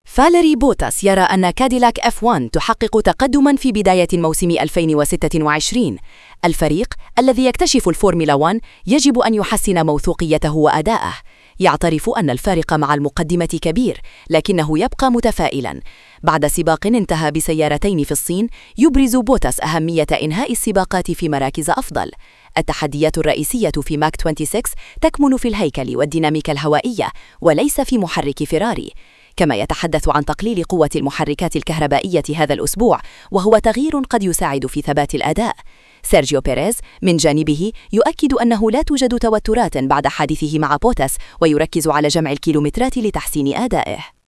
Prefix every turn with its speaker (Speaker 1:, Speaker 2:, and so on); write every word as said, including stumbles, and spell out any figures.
Speaker 1: فاليري بوتاس يرى أن كاديلاك إف واحد تحقق تقدماً في بداية موسم ألفين وستة وعشرين. الفريق الذي يكتشف الفورمولا واحد يجب أن يحسن موثوقيته وأداءه. يعترف أن الفارق مع المقدمة كبير، لكنه يبقى متفائلاً. بعد سباق انتهى بسيارتين في الصين، يبرز بوتاس أهمية إنهاء السباقات في مراكز أفضل. التحديات الرئيسية في ماك ستة وعشرين تكمن في الهيكل والديناميكا الهوائية، وليس في محرك فيراري. كما يتحدث عن تقليل قوة المحركات الكهربائية هذا الأسبوع، وهو تغيير قد يساعد في ثبات الأداء. سيرجيو بيريز من جانبه يؤكد أنه لا توجد توترات بعد حادثه مع بوتاس، ويركز على جمع الكيلومترات لتحسين أدائه.